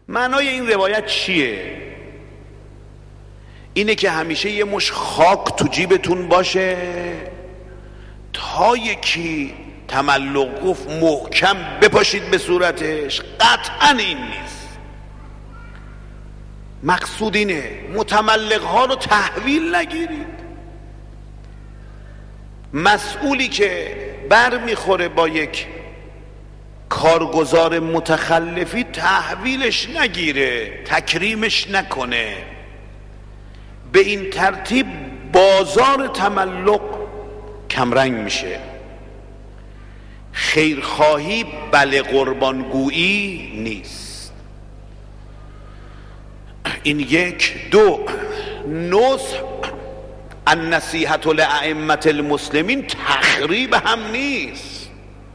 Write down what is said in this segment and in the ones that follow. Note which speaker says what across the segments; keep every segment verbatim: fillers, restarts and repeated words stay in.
Speaker 1: معنای این روایت چیه؟ اینه که همیشه یه مش خاک تو جیبتون باشه تا یکی تملق گفت محکم بپاشید به صورتش. قطعا این نیست. مقصود اینه متملق ها رو تحویل نگیرید. مسئولی که بر میخوره با یک کارگزار متخلفی تحویلش نگیره، تکریمش نکنه. به این ترتیب بازار تملق کمرنگ میشه. خیرخواهی بله قربانگویی نیست. این یک. دو، نصح النصیحة لأئمة المسلمین تخریب هم نیست.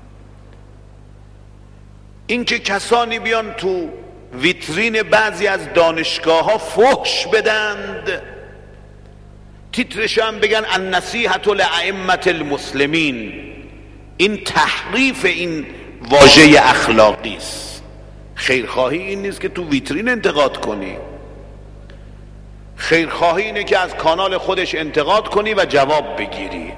Speaker 1: این که کسانی بیان تو ویترین بعضی از دانشگاه ها فحش بدند، تیترش هم بگن النصیحة لأئمة المسلمین، این تحریف این واژه اخلاقی است. خیرخواهی این نیست که تو ویترین انتقاد کنی. خیرخواهی اینه که از کانال خودش انتقاد کنی و جواب بگیری.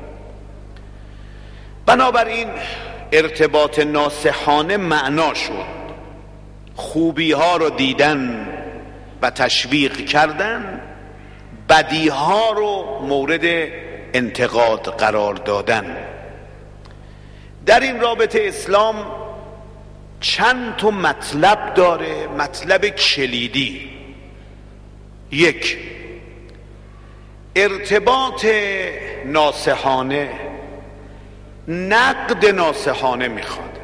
Speaker 1: بنابراین ارتباط ناصحانه معنا شد خوبی ها رو دیدن و تشویق کردن، بدی ها رو مورد انتقاد قرار دادن. در این رابطه اسلام چند تا مطلب داره، مطلب کلیدی. یک، ارتباط ناصحانه نقد ناصحانه میخواد.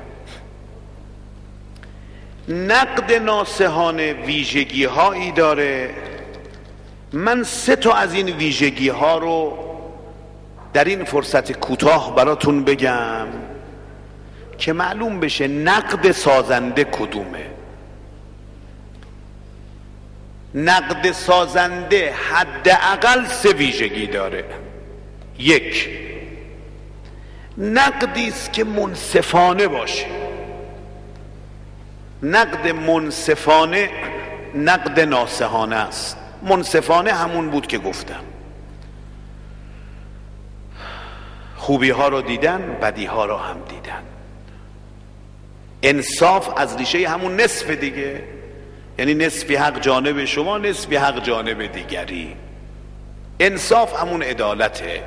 Speaker 1: نقد ناصحانه ویژگی هایی داره. من سه تا از این ویژگی ها رو در این فرصت کوتاه براتون بگم که معلوم بشه نقد سازنده کدومه. نقد سازنده حداقل سه ویژگی داره. یک، نقدی است که منصفانه باشه. نقد منصفانه نقد ناصحانه است. منصفانه همون بود که گفتم، خوبی ها رو دیدن، بدی ها رو هم دیدن. انصاف از ریشه همون نصف دیگه، یعنی نصفی حق جانب شما، نصفی حق جانب دیگری. انصاف همون عدالته.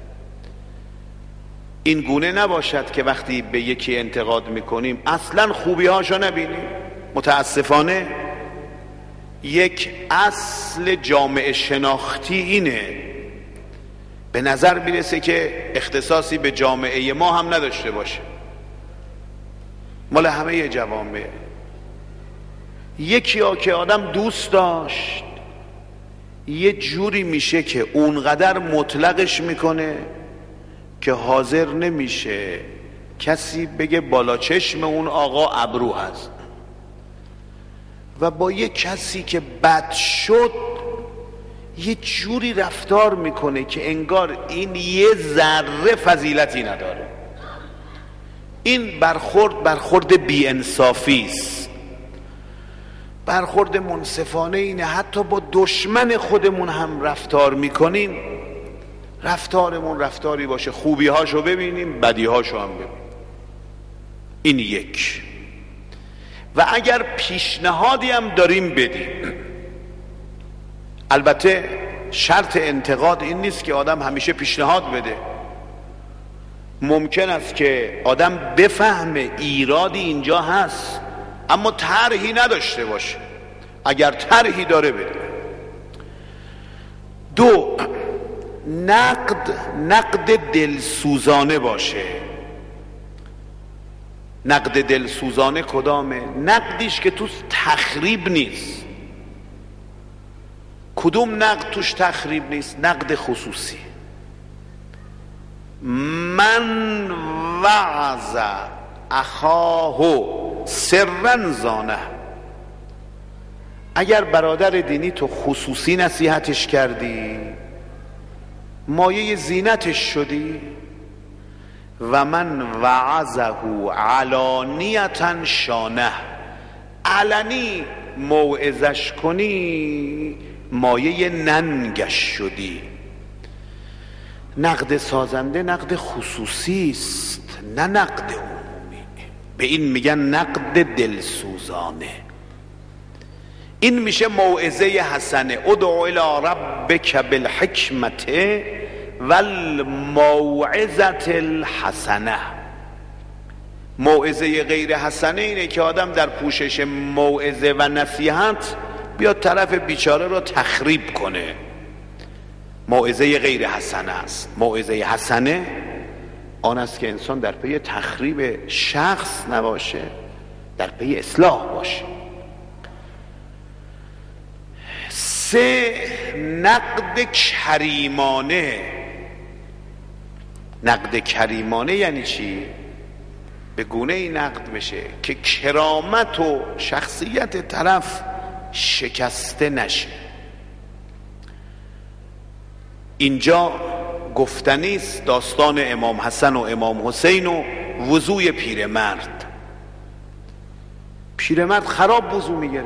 Speaker 1: این گونه نباشد که وقتی به یکی انتقاد میکنیم اصلا خوبی هاشو نبینیم. متاسفانه یک اصل جامعه شناختی اینه، به نظر میرسه که اختصاصی به جامعه ما هم نداشته باشه، مال همه جوامع. یکی ها که آدم دوست داشت یه جوری میشه که اونقدر مطلقش میکنه که حاضر نمیشه کسی بگه بالا چشم اون آقا ابرو هست، و با یه کسی که بد شد یه جوری رفتار میکنه که انگار این یه ذره فضیلتی نداره. این برخورد برخورد بی انصافی است. برخورد منصفانه اینه حتی با دشمن خودمون هم رفتار میکنیم، رفتارمون رفتاری باشه خوبی هاشو ببینیم، بدی هاشو هم ببینیم. این یک. و اگر پیشنهادی هم داریم بدیم، البته شرط انتقاد این نیست که آدم همیشه پیشنهاد بده. ممکن است که آدم بفهمه ایرادی اینجا هست اما طرحی نداشته باشه. اگر طرحی داره بده. دو، نقد نقد دلسوزانه باشه. نقد دلسوزانه کدامه؟ نقدیش که توش تخریب نیست. کدوم نقد توش تخریب نیست؟ نقد خصوصی. من وعظ اخاه سرا زانه. اگر برادر دینی تو خصوصی نصیحتش کردی مایه زینتش شدی. و من وعظه علانیتا شانه. علنی موعظش کنی مایه ننگش شدی. نقد سازنده نقد خصوصی است، نه نقد عمومی. به این میگن نقد دلسوزانه. این میشه موعظه حسنه. ادعو الی ربک بالحکمت والموعظة الحسنه. موعظه غیر حسنه اینه که آدم در پوشش موعظه و نصیحت بیاد طرف بیچاره رو تخریب کنه. موعظه غیر حسنه است. موعظه حسنه آن است که انسان در پی تخریب شخص نباشه، در پی اصلاح باشه. سه، نقد کریمانه. نقد کریمانه یعنی چی؟ به گونه ای نقد بشه که کرامت و شخصیت طرف شکسته نشه. اینجا گفتنی است داستان امام حسن و امام حسین و وضوی پیرمرد. پیرمرد خراب وضو میگرفت.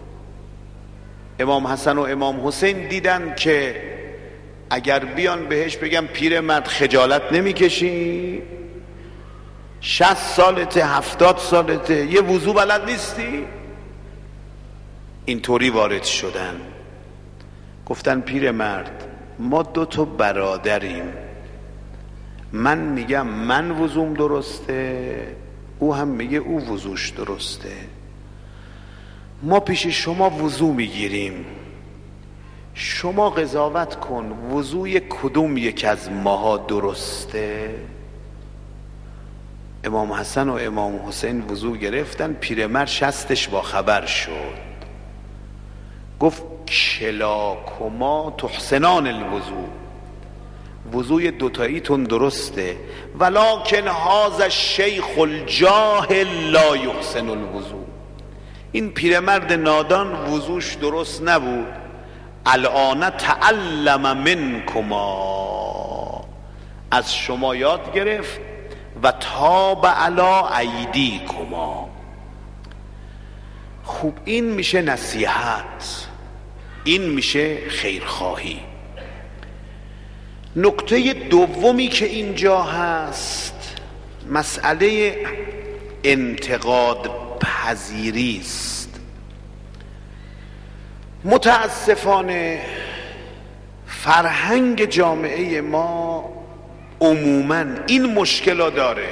Speaker 1: امام حسن و امام حسین دیدن که اگر بیان بهش بگم پیرمرد خجالت نمیکشی؟ شصت سالته، هفتاد سالته، یه وضو بلد نیستی؟ اینطوری وارد شدن. گفتن پیرمرد ما دو تا برادریم، من میگم من وضوم درسته، او هم میگه او وضوش درسته. ما پیش شما وضو میگیریم، شما قضاوت کن وضوی کدوم یک از ماها درسته؟ امام حسن و امام حسین وضو گرفتن. پیرمرد شستش با خبر شد. گفت کلاکما تحسنان الوضو، وضوی دوتاییتون درسته، ولکن هذا الشیخ الجاهل لا یحسن الوضو. این پیرمرد نادان وضوش درست نبود. الان تعلم منکما، از شما یاد گرفت. و تاب علی ایدیکما. خوب، این میشه نصیحت، این میشه خیرخواهی. نکته دومی که اینجا هست مسئله انتقاد پذیری است. متاسفانه فرهنگ جامعه ما عموماً این مشکل داره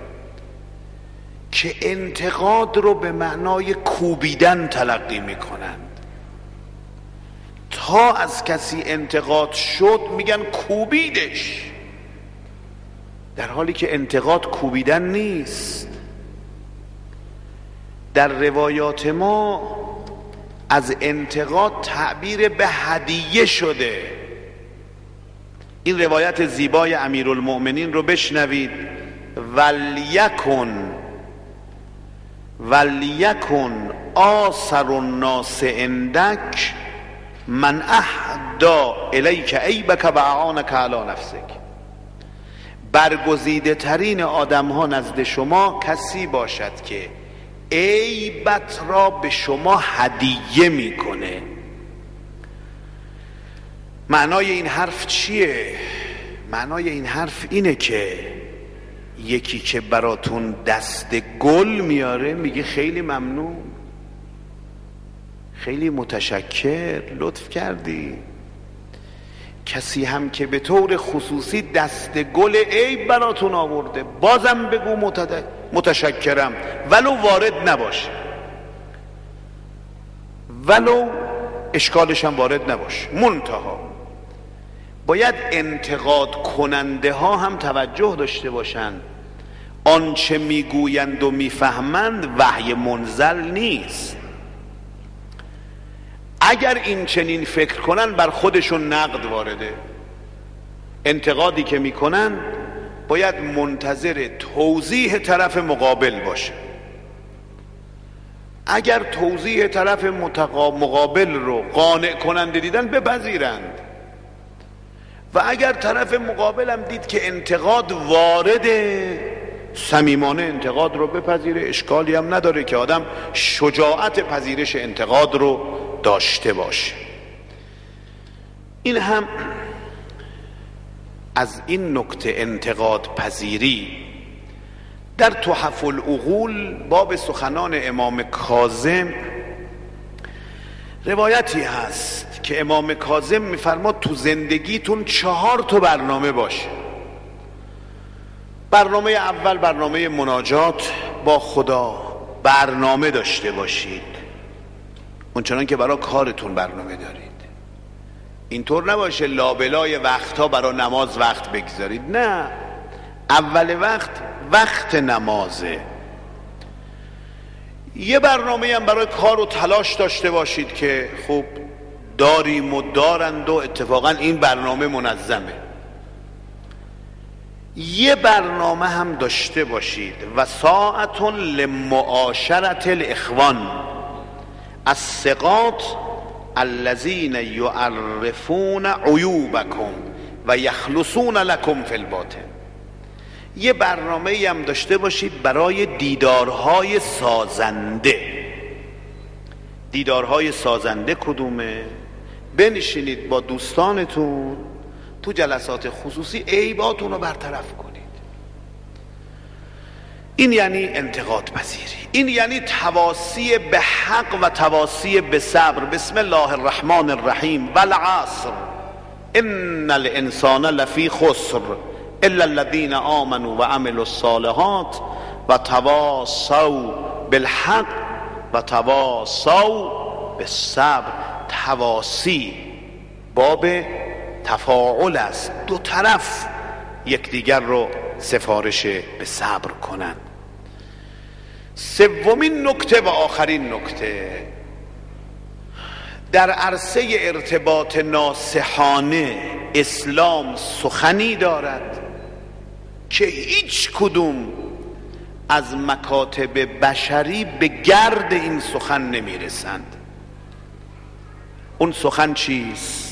Speaker 1: که انتقاد رو به معنای کوبیدن تلقی میکنن. تا از کسی انتقاد شد میگن کوبیدش، در حالی که انتقاد کوبیدن نیست. در روایات ما از انتقاد تعبیر به هدیه شده. این روایت زیبای امیرالمؤمنین رو بشنوید. ولیکن ولیکن آثر الناس عندک من اهدی الیک عیبک و اعانک علی نفسک. برگزیده ترین آدم ها نزد شما کسی باشد که عیبت را به شما هدیه میکنه. معنای این حرف چیه؟ معنای این حرف اینه که یکی که براتون دست گل میاره میگه خیلی ممنون، خیلی متشکر، لطف کردی. کسی هم که به طور خصوصی دست گل عیب براتون آورده بازم بگو متشکرم، ولو وارد نباشه، ولو اشکالش هم وارد نباشه. منتها باید انتقاد کننده ها هم توجه داشته باشن آنچه میگویند و میفهمند وحی منزل نیست. اگر این چنین فکر کنن بر خودشون نقد وارده. انتقادی که میکنن باید منتظر توضیح طرف مقابل باشه. اگر توضیح طرف مقابل رو قانع کننده دیدن بپذیرند، و اگر طرف مقابل هم دید که انتقاد وارده صمیمانه انتقاد رو بپذیره، اشکالی هم نداره که آدم شجاعت پذیرش انتقاد رو داشته باشه. این هم از این نکته انتقاد پذیری. در تحف العقول باب سخنان امام کاظم روایتی هست که امام کاظم میفرماد تو زندگیتون چهار تا برنامه باشه. برنامه اول برنامه مناجات با خدا، برنامه داشته باشید اونچنان که برای کارتون برنامه دارید. اینطور نباشه لابلای وقتها برای نماز وقت بگذارید، نه، اول وقت وقت نمازه. یه برنامه هم برای کار و تلاش داشته باشید که خب داریم و دارند و اتفاقا این برنامه منظمه. یه برنامه هم داشته باشید و ساعت لمعاشرت الاخوان الثقات الذین یعرفون عیوبکم و یخلصون لکم فی الباطن. یه برنامه هم داشته باشید برای دیدارهای سازنده. دیدارهای سازنده کدومه؟ بنشینید با دوستانتون تو جلسات خصوصی عیباتون رو برطرف کنید. این یعنی انتقاد پذیری، این یعنی تواصی به حق و تواصی به صبر. بسم الله الرحمن الرحیم والعصر ان الانسان لفی خسر الا الذین آمنوا و عملوا الصالحات و تواصوا بالحق و تواصوا بالصبر. تواصی باب تفاعل است، دو طرف یکدیگر رو سفارش به صبر کنند. سومین نکته و آخرین نکته، در عرصه ارتباط ناصحانه اسلام سخنی دارد که هیچ کدوم از مکاتب بشری به گرد این سخن نمیرسند. اون سخن چیست؟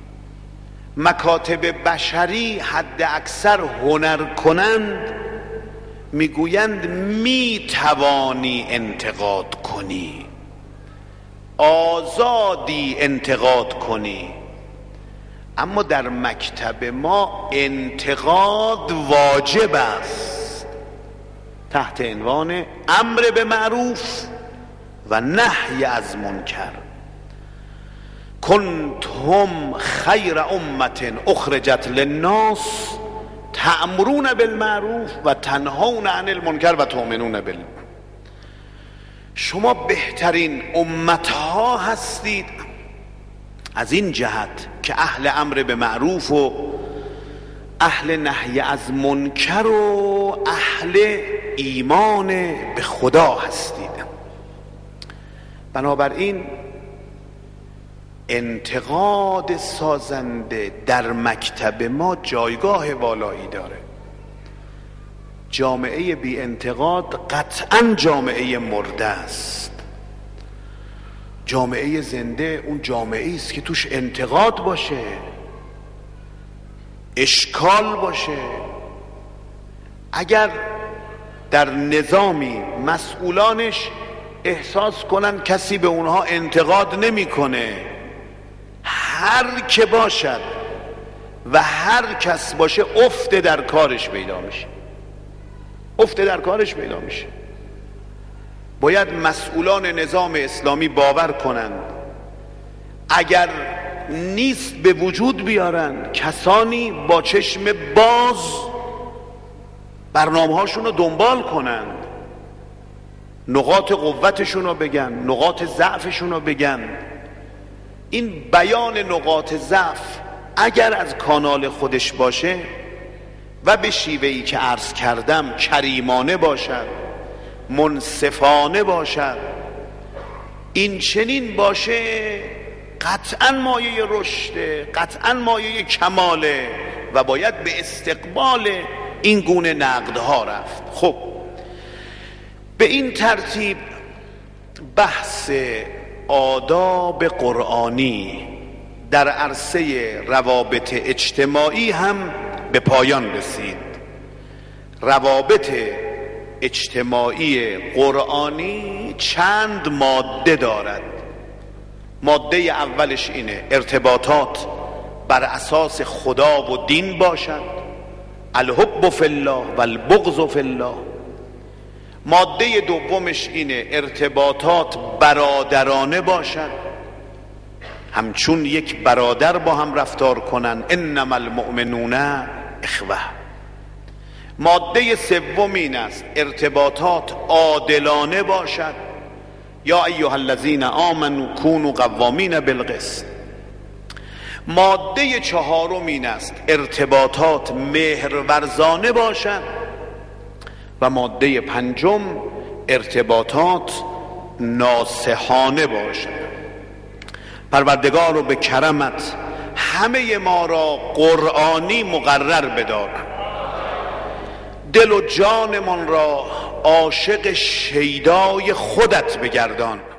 Speaker 1: مکاتب بشری حد اکثر هنر کنند، میگویند می توانی انتقاد کنی، آزادی انتقاد کنی، اما در مکتب ما انتقاد واجب است تحت عنوان امر به معروف و نهی از منکر. کنتم خیر امت اخرجت للناس تأمرون بالمعروف و تنهون عن المنکر و تؤمنون بالله. شما بهترین امتها هستید از این جهت که اهل امر به معروف و اهل نهی از منکر و اهل ایمان به خدا هستید. بنابراین انتقاد سازنده در مکتب ما جایگاه والایی داره. جامعه بی انتقاد قطعا جامعه مرده است. جامعه زنده اون جامعه است که توش انتقاد باشه، اشکال باشه. اگر در نظامی مسئولانش احساس کنن کسی به اونها انتقاد نمیکنه، هر که باشد و هر کس باشه افت در کارش پیدا میشه، افت در کارش پیدا میشه. باید مسئولان نظام اسلامی باور کنند اگر نیست به وجود بیارن کسانی با چشم باز برنامه هاشون رو دنبال کنند، نقاط قوتشون رو بگن، نقاط ضعفشون رو بگن. این بیان نقاط ضعف اگر از کانال خودش باشه و به شیوهی که عرض کردم کریمانه باشد، منصفانه باشد، این چنین باشه، قطعا مایه رشد، قطعا مایه کماله و باید به استقبال این گونه نقدها رفت. خب به این ترتیب بحث آداب قرآنی در عرصه روابط اجتماعی هم به پایان رسید. روابط اجتماعی قرآنی چند ماده دارد. ماده اولش اینه ارتباطات بر اساس خدا و دین باشد، الحب فی الله و البغض فی الله. ماده دومش اینه ارتباطات برادرانه باشد، همچون یک برادر با هم رفتار کنن، انما المؤمنون اخوه. ماده سوم این است ارتباطات عادلانه باشد، یا ایها الذین آمنوا کونوا قوامین بالقسط. ماده چهارم این است ارتباطات مهرورزانه باشد و ماده پنجم ارتباطات ناصحانه باشد. پروردگار رو به کرمت همه ما را قرآنی مقرر بدار، دل و جانمان را عاشق شیدای خودت بگردان.